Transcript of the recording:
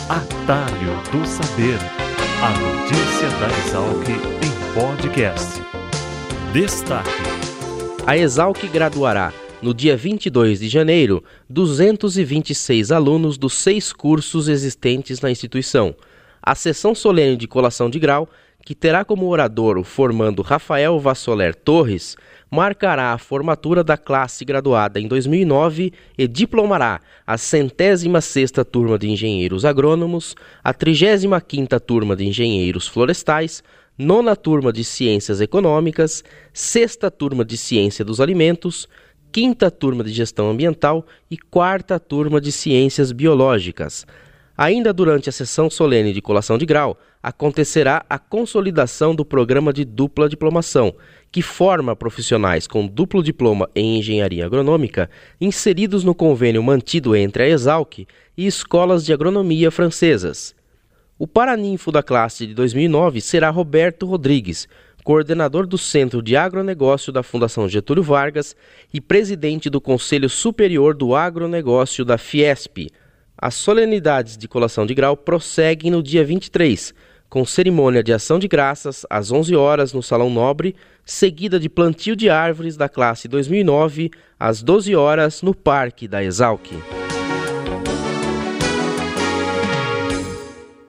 Atalho do Saber. A notícia da Exalc em podcast. Destaque: a Exalc graduará, no dia 22 de janeiro, 226 alunos dos 6 cursos existentes na instituição. A sessão solene de colação de grau, que terá como orador o formando Rafael Vassoler Torres, marcará a formatura da classe graduada em 2009 e diplomará a 106ª turma de engenheiros agrônomos, a 35ª turma de engenheiros florestais, 9ª turma de ciências econômicas, 6ª turma de ciência dos alimentos, 5ª turma de gestão ambiental e 4ª turma de ciências biológicas. Ainda durante a sessão solene de colação de grau, acontecerá a consolidação do programa de dupla diplomação, que forma profissionais com duplo diploma em engenharia agronômica inseridos no convênio mantido entre a Exalc e escolas de agronomia francesas. O paraninfo da classe de 2009 será Roberto Rodrigues, coordenador do Centro de Agronegócio da Fundação Getúlio Vargas e presidente do Conselho Superior do Agronegócio da Fiesp. As solenidades de colação de grau prosseguem no dia 23, com cerimônia de ação de graças às 11 horas no Salão Nobre, seguida de plantio de árvores da classe 2009 às 12 horas no Parque da Exalc.